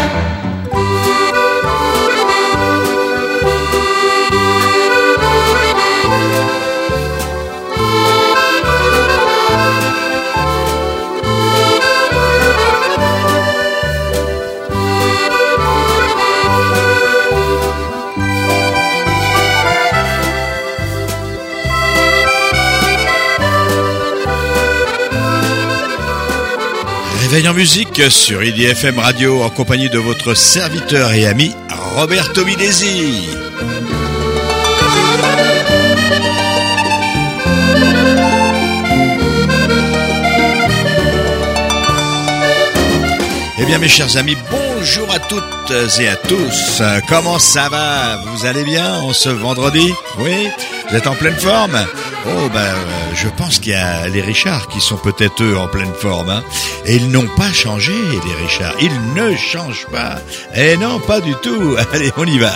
Réveil en musique sur IDFM Radio en compagnie de votre serviteur et ami Roberto Milesi. Eh bien mes chers amis, bonjour à toutes et à tous. Comment ça va? Vous allez bien en ce vendredi? Oui? Vous êtes en pleine forme? Oh je pense qu'il y a les Richards qui sont peut-être eux en pleine forme, hein. Et ils n'ont pas changé, les Richards. Ils ne changent pas. Eh non, pas du tout. Allez, on y va.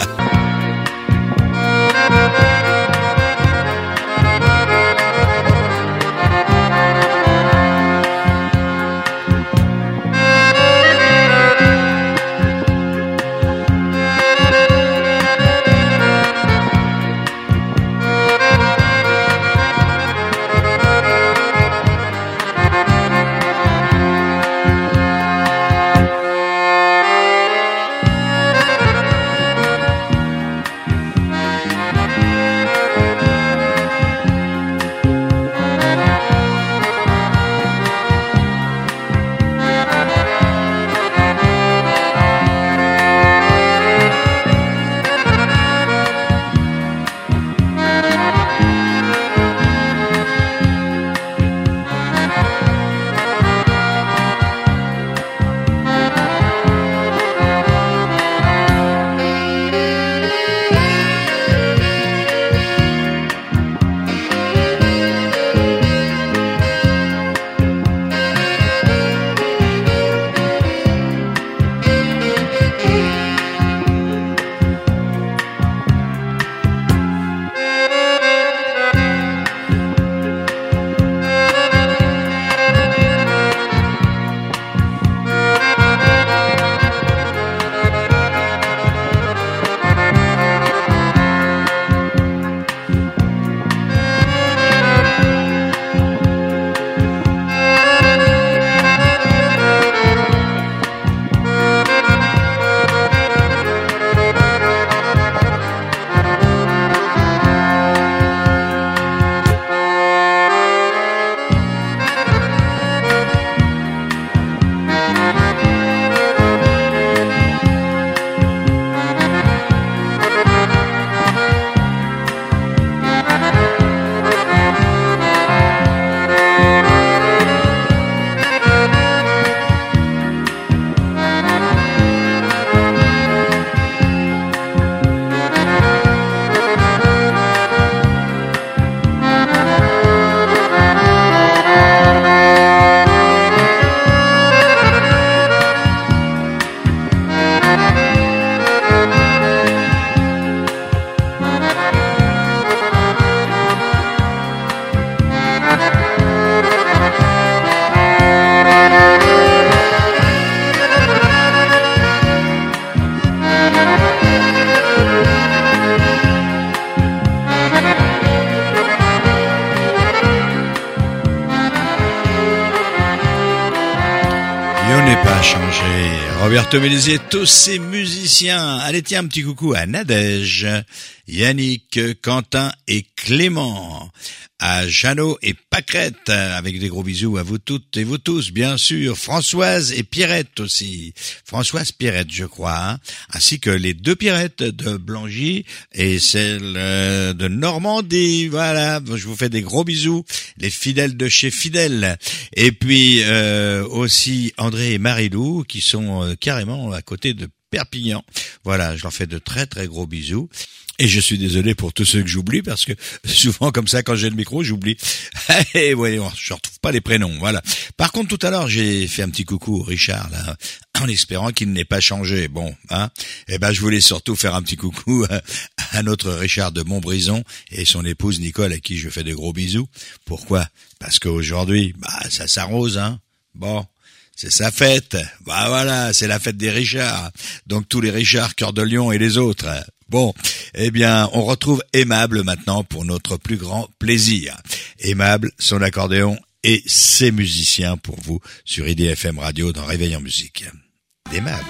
Roberto Milesi et tous ses musiciens. Allez, tiens, un petit coucou à Nadège, Yannick, Quentin et Clément, à Jeannot et Pâquerette, avec des gros bisous à vous toutes et vous tous, bien sûr. Françoise et Pierrette aussi. Françoise Pierrette, je crois, hein, ainsi que les deux Pierrettes de Blangy et celle de Normandie. Voilà, je vous fais des gros bisous, les fidèles de chez Fidèle. Et puis aussi André et Marie-Lou qui sont carrément à côté de Perpignan. Voilà, je leur fais de très très gros bisous. Et je suis désolé pour tous ceux que j'oublie parce que souvent comme ça quand j'ai le micro j'oublie. Et ouais, je retrouve pas les prénoms, voilà. Par contre tout à l'heure j'ai fait un petit coucou au Richard là, en espérant qu'il n'ait pas changé. Bon, hein. Eh ben je voulais surtout faire un petit coucou à notre Richard de Montbrison et son épouse Nicole à qui je fais des gros bisous. Pourquoi? Parce qu'aujourd'hui, ça s'arrose, hein. Bon, c'est sa fête. Bah voilà, c'est la fête des Richards. Donc tous les Richards, Cœur de Lion et les autres. Bon, eh bien, on retrouve Aimable maintenant pour notre plus grand plaisir. Aimable, son accordéon et ses musiciens pour vous sur IDFM Radio dans Réveil en musique. Aimable.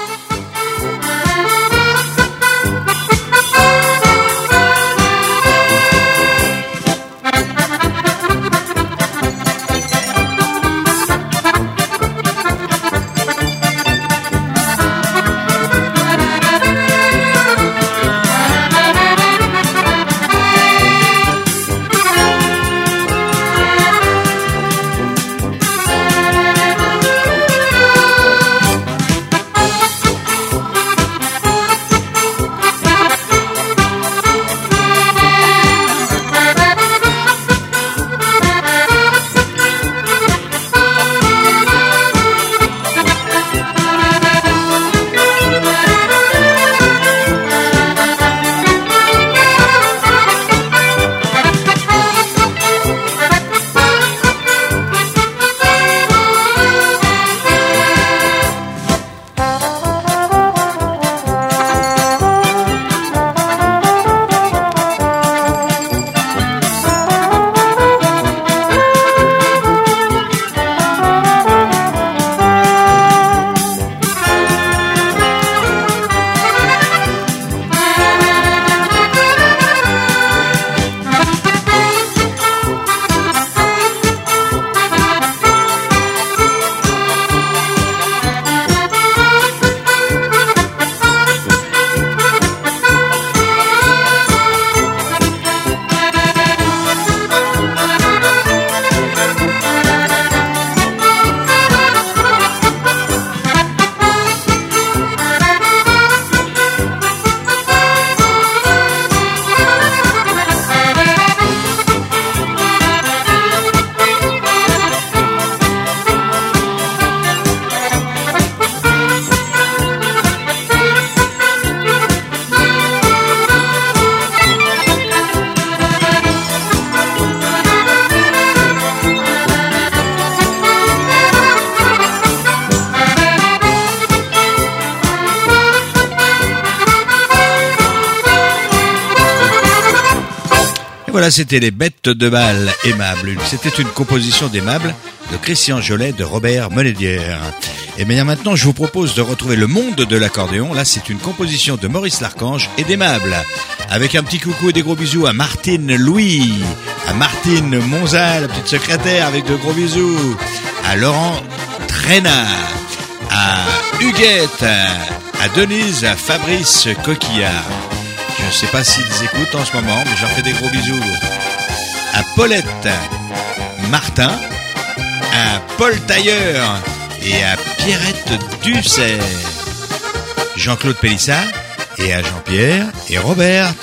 Voilà, c'était les Bêtes de Bal, Aimable. C'était une composition d'Aimable de Christian Jolet, de Robert Menédière. Et bien maintenant, je vous propose de retrouver le monde de l'accordéon. Là, c'est une composition de Maurice Larchange et d'Aimable. Avec un petit coucou et des gros bisous à Martine Louis, à Martine Monza, la petite secrétaire, avec de gros bisous, à Laurent Traînard, à Huguette, à Denise, à Fabrice Coquillard. Je ne sais pas s'ils écoutent en ce moment, mais j'en fais des gros bisous. À Paulette Martin, à Paul Tailleur et à Pierrette Dussert. Jean-Claude Pélissard et à Jean-Pierre et Roberte.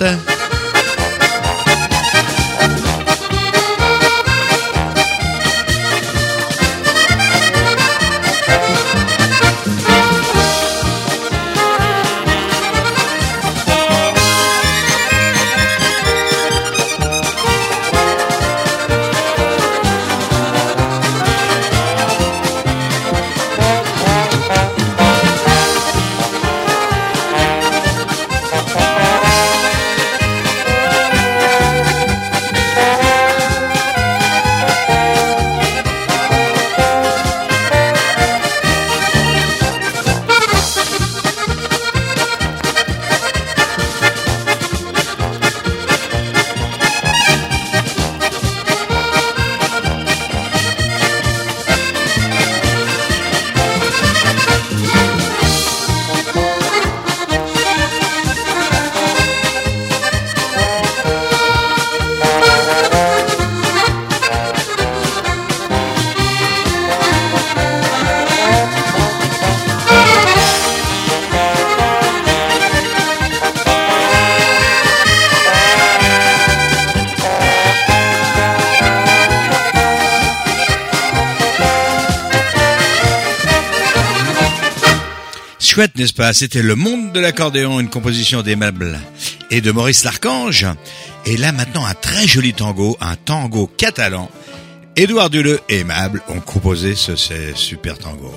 Chouette, n'est-ce pas? C'était Le Monde de l'accordéon, une composition d'Aimable et de Maurice Larchange. Et là maintenant un très joli tango, un tango catalan, Édouard Duleux et Aimable ont composé ce super tango.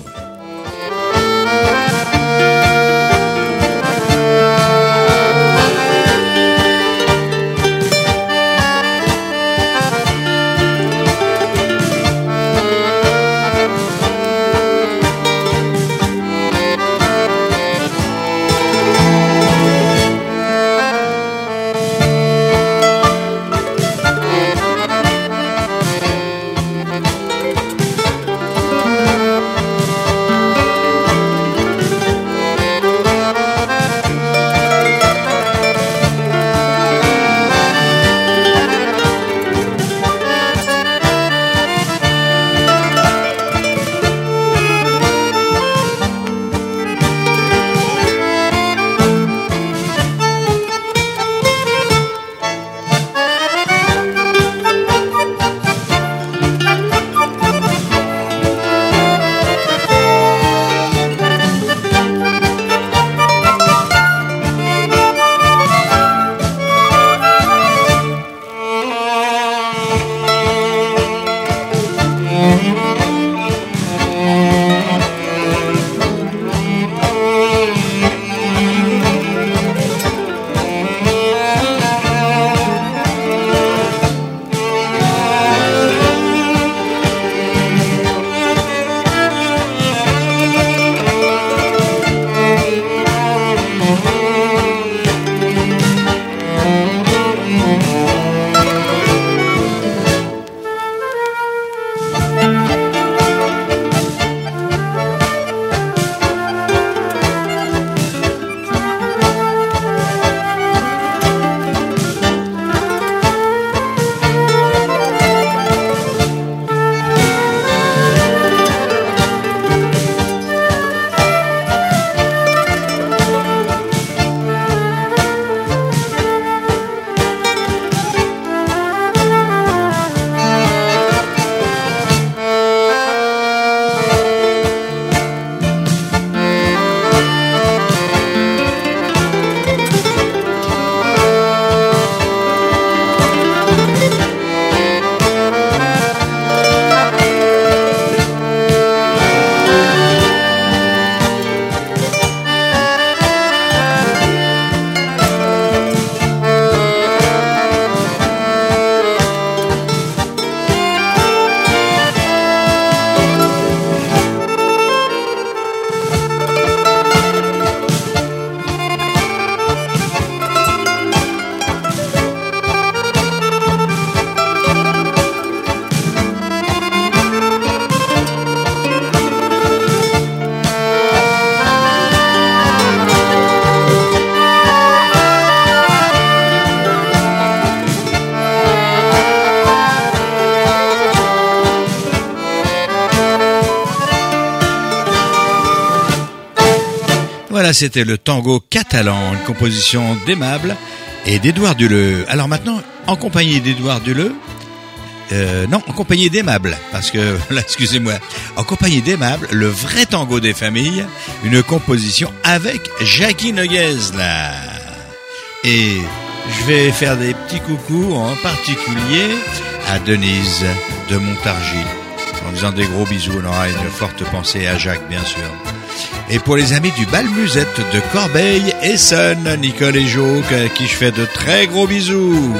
Voilà, c'était le tango catalan, une composition d'Aimable et d'Édouard Duleux. Alors maintenant, en compagnie d'Édouard Duleux, non, en compagnie d'Aimable, parce que, là, excusez-moi, en compagnie d'Aimable, le vrai tango des familles, une composition avec Jackie Noguez, là. Et je vais faire des petits coucous, en particulier à Denise de Montargis, en faisant des gros bisous. On aura une forte pensée à Jacques, bien sûr. Et pour les amis du bal musette de Corbeil et Essonne, Nicole et Jo, à qui je fais de très gros bisous.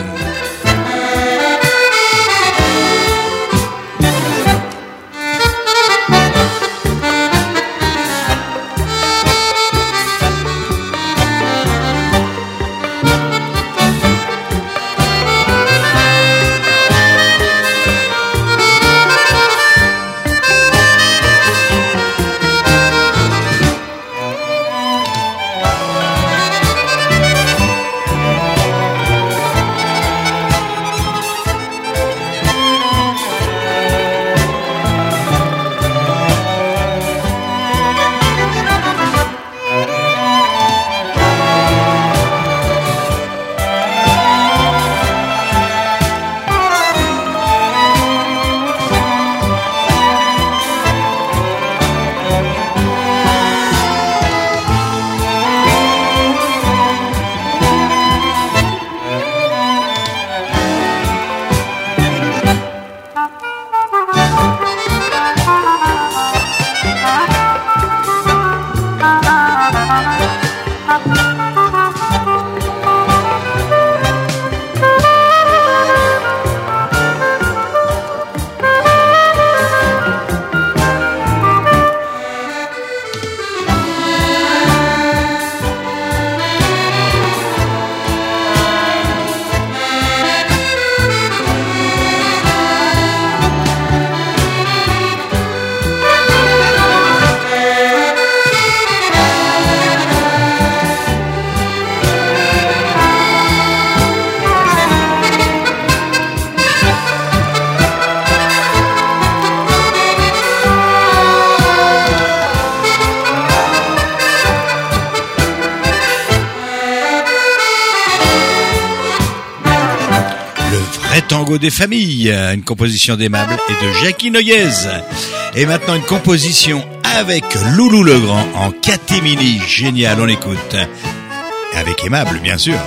tango des familles, une composition d'Aimable et de Jackie Noyez. Et maintenant une composition avec Loulou Legrand en catimini, génial, on écoute. Avec Aimable, bien sûr.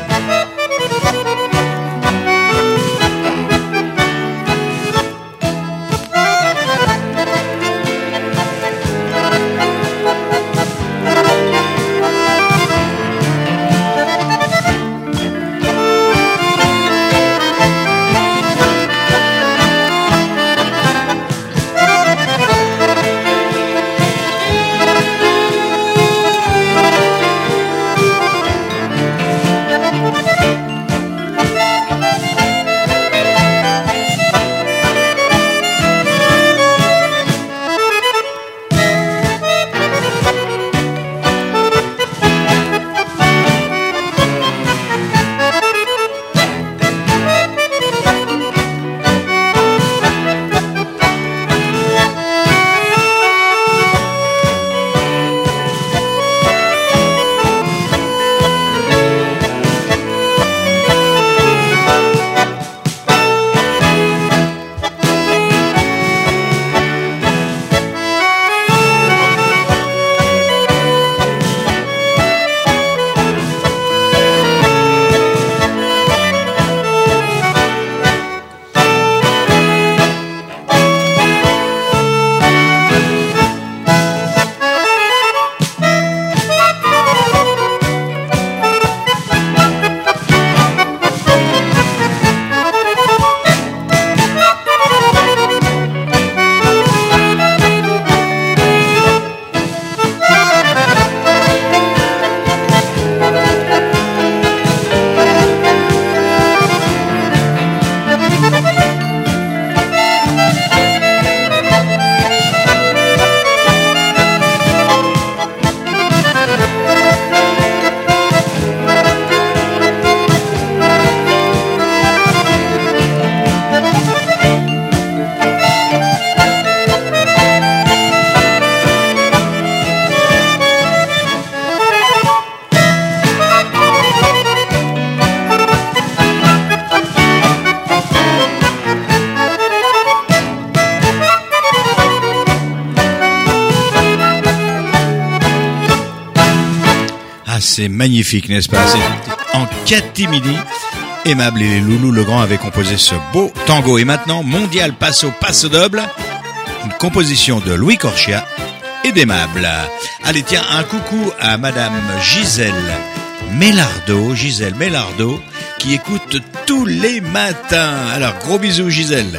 C'est magnifique, n'est-ce pas? C'est en catimini. Aimable et Loulou Legrand avaient composé ce beau tango. Et maintenant, Mondial passe au passo doble, une composition de Louis Corchia et d'Aimable. Allez, tiens, un coucou à Madame Gisèle Mélardeau, qui écoute tous les matins. Alors, gros bisous, Gisèle.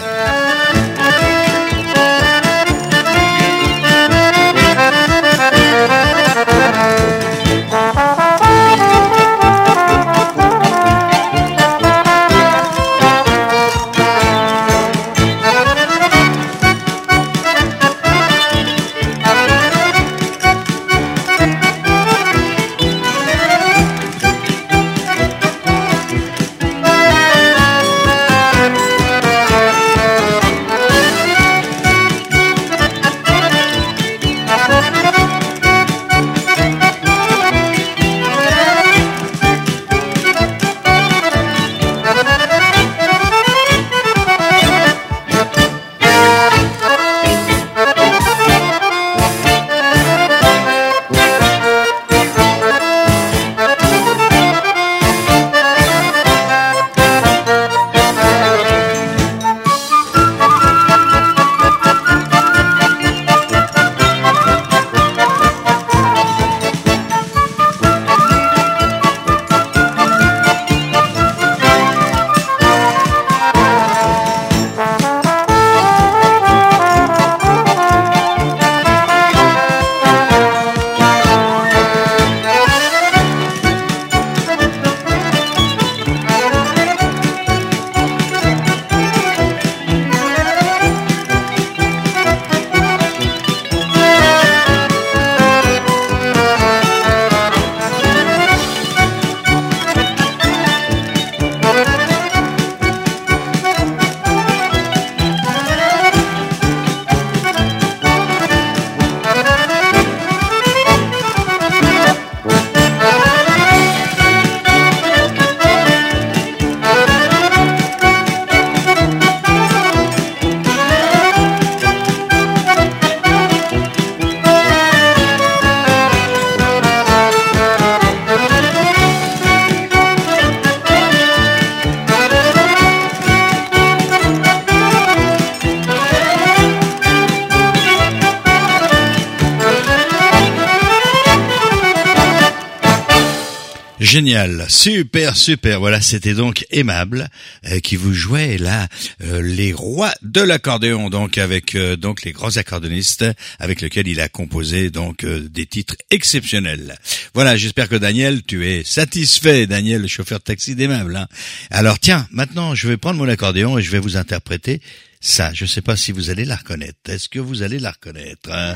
Génial, super, super. Voilà, c'était donc Aimable qui vous jouait là les rois de l'accordéon, donc avec donc les grands accordéonistes avec lesquels il a composé donc des titres exceptionnels. Voilà, j'espère que Daniel, tu es satisfait, Daniel, le chauffeur de taxi d'Aimable. Hein. Alors tiens, maintenant je vais prendre mon accordéon et je vais vous interpréter ça. Je ne sais pas si vous allez la reconnaître. Est-ce que vous allez la reconnaître hein?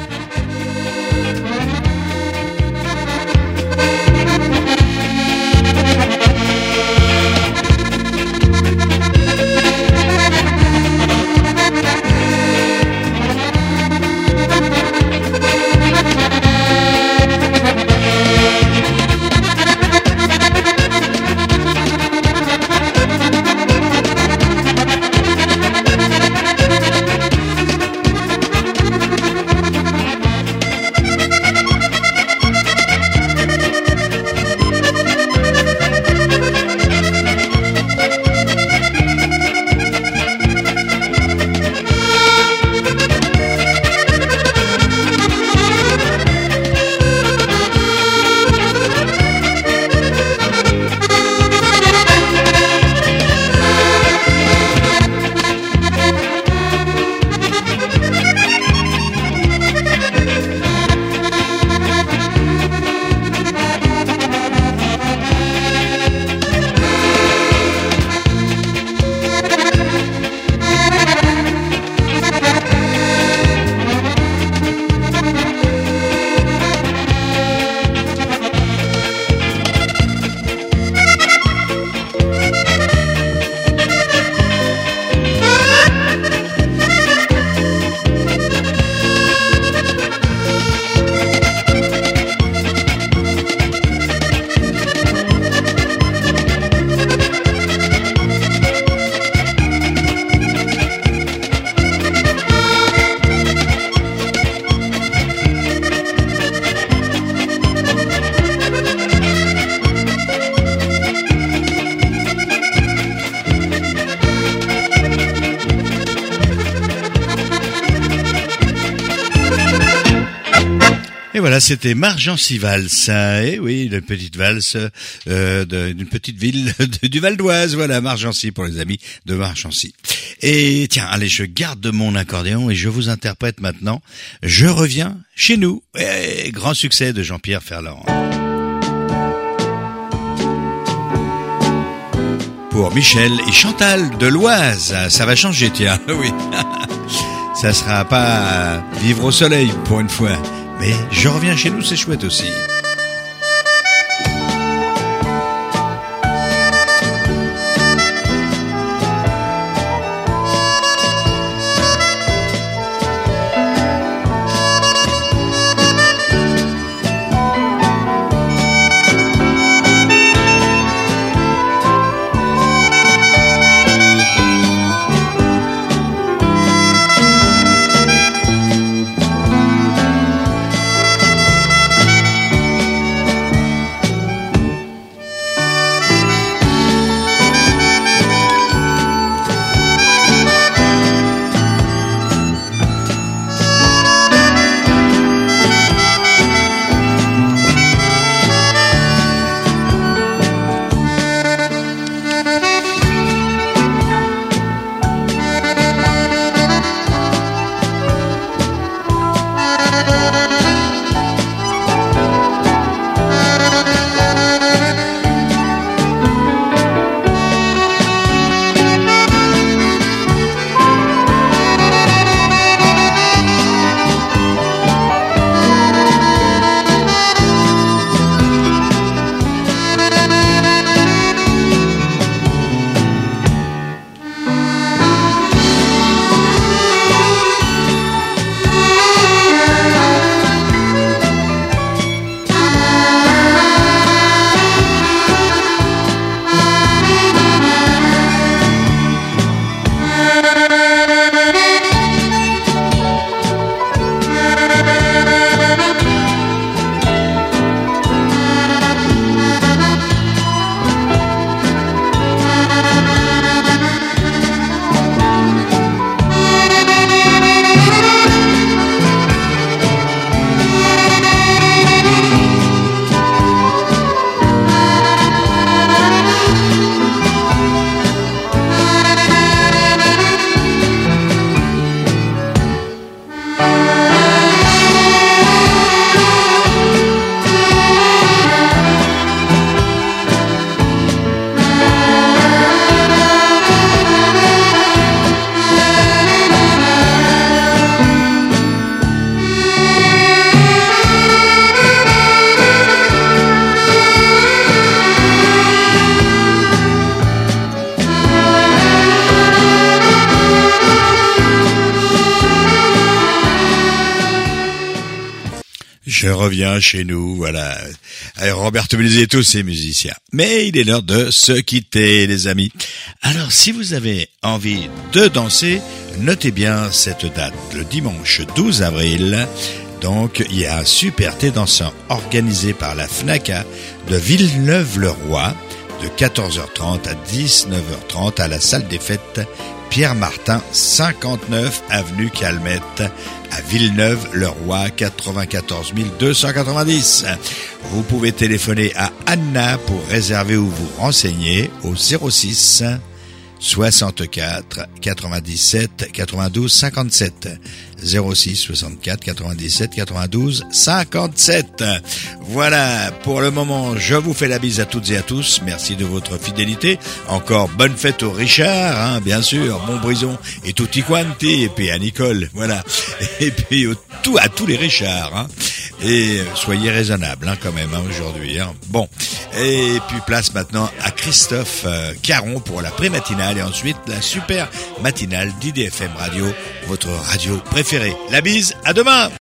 Et voilà, c'était Margency Valse. Eh oui, une petite valse d'une petite ville du Val d'Oise. Voilà, Margency pour les amis de Margency. Et tiens, allez, je garde mon accordéon et je vous interprète maintenant « Je reviens chez nous ». Grand succès de Jean-Pierre Ferland. Pour Michel et Chantal de l'Oise, ça va changer, tiens, oui. Ça sera pas vivre au soleil pour une fois. Mais je reviens chez nous, c'est chouette aussi. Je reviens chez nous, voilà. Roberto Benedetto, c'est musicien. Mais il est l'heure de se quitter, les amis. Alors, si vous avez envie de danser, notez bien cette date, le dimanche 12 avril. Donc, il y a un super thé dansant organisé par la FNACA de Villeneuve-le-Roi de 14h30 à 19h30 à la salle des fêtes Pierre Martin, 59 avenue Calmette, à Villeneuve-le-Roi, 94 290. Vous pouvez téléphoner à Anna pour réserver ou vous renseigner au 06 64 97 92 57. 06 64 97 92 57. Voilà, pour le moment, je vous fais la bise à toutes et à tous. Merci de votre fidélité. Encore bonne fête au Richard, hein, bien sûr, Montbrison et tutti quanti, et puis à Nicole, voilà. Et puis à tous les Richards, hein. Et soyez raisonnables, hein, quand même, hein, aujourd'hui, hein. Bon. Et puis place maintenant à Christophe Caron pour la pré-matinale et ensuite la super matinale d'IDFM Radio, votre radio préférée. La bise, à demain!